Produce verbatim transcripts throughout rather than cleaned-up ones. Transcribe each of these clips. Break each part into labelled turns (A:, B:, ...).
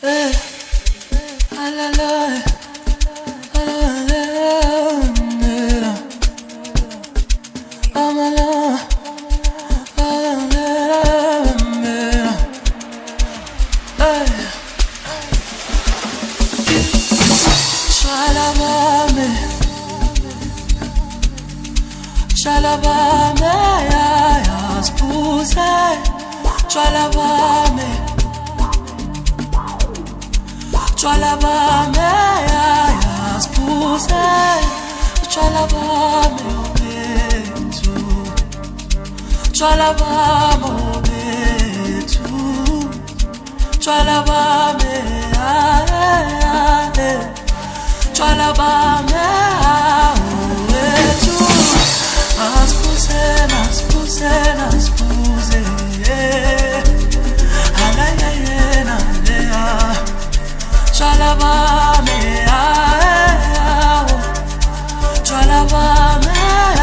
A: Hey, la la la, la la la, la la la. Shalabame, ya spuse, shalabame, shalabame, ya spuse, shalabame, obetu, shalabame, obetu, shalabame, ae, shalabame, obetu. Aspuse, aspuse, aspuse, alaya na lea, shalabame, shalabame,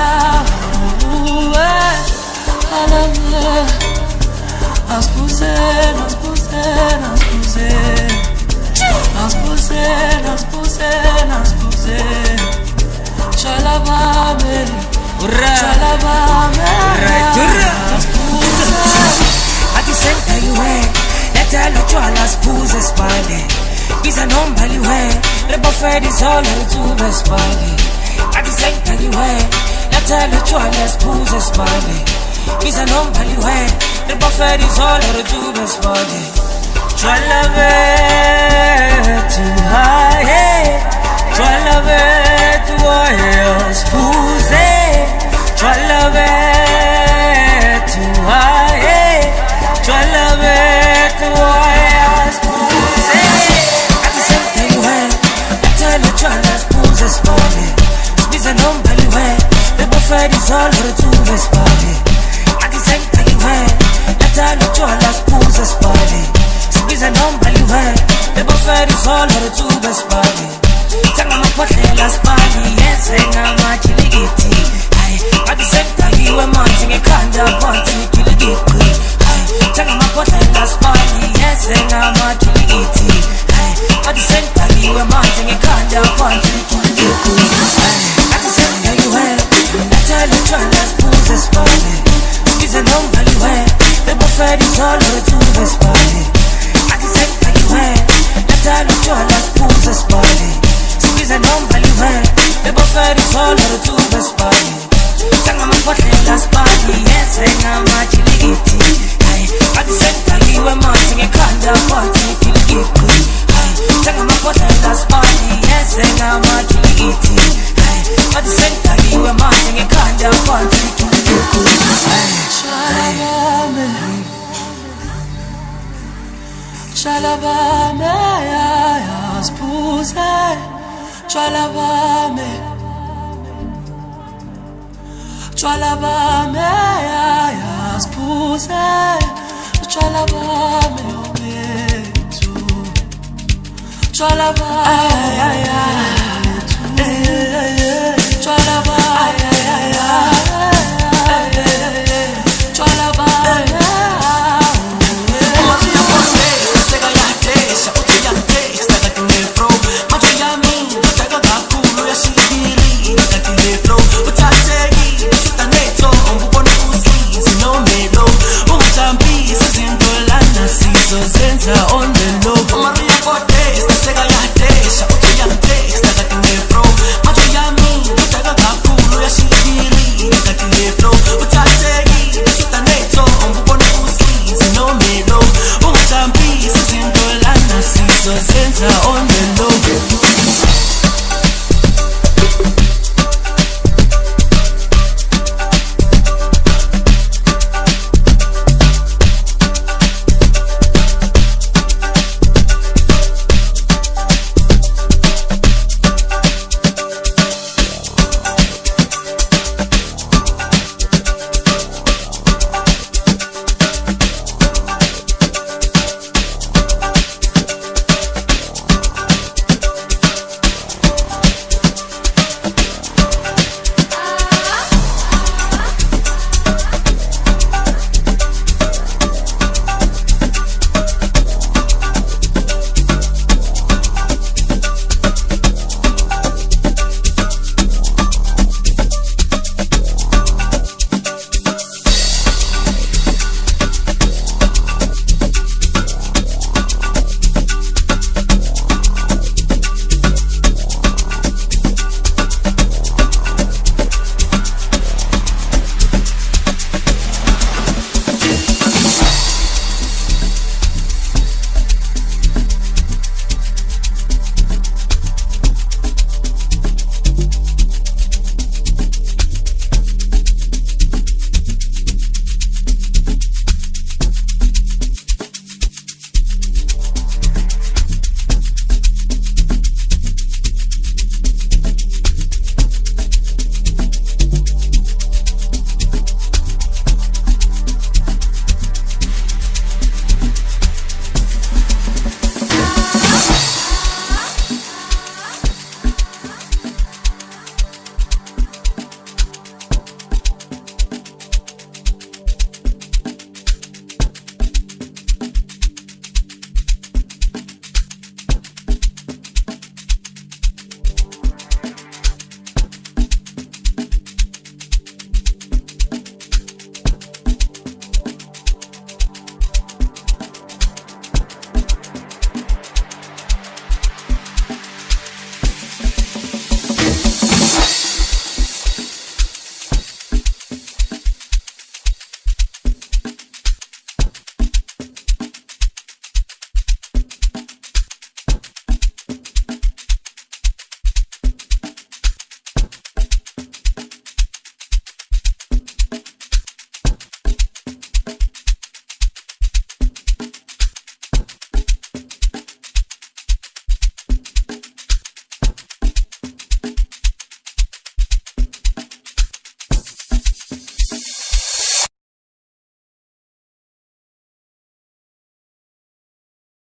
A: alaya, aspuse, aspuse, aspuse, aspuse, aspuse, aspuse, shalabame. Shalabame,
B: ati senta liwe, letelo chwala spuze spale. Bisa nomba liwe, rebo fedi solo ritube spale. Ati senta liwe, letelo chwala spuze spale. Bisa nomba liwe, rebo fedi solo ritube spale. Chwalabe tu hae, chwalabe tu oye spuze. Chwalabe tu hae, chwalabe tu oye spuze. Ati senta liwe, letelo chwala spuze spale. Spisa nomba liwe, rebo fedi solo ritube spale. Ati senta liwe, letelo chwala spuze spale. Spisa nomba liwe, rebo fedi solo ritube spale. Tanga mapotlela spale, yensenga machiligiti. Ati senta liwe manje ngekhanda phansi kiligiti. Tanga mapotlela spale, yensenga machiligiti. Ati senta liwe manje ngekhanda phansi kiligiti. Ati senta liwe, letelo chwala spuze spale. Spisa nomba liwe, rebo fedi solo ritube spale. Ati senta liwe, letelo chwala spuze spale. Spisa nomba liwe, rebo fedi solo ritube spale. Tanga mapotlela spale, yensenga machiligiti. Ati senta liwe manje ngekhanda phansi kiligiti. Tanga mapotlela spale, yensenga machiligiti. Ati senta liwe manje ngekhanda phansi kiligiti.
A: Shalabame, shalabame, ya spuse, shalabame. Shalabame, ya spuse, shalabame, obetu, shalabame, shalabame, shalabame. Zenza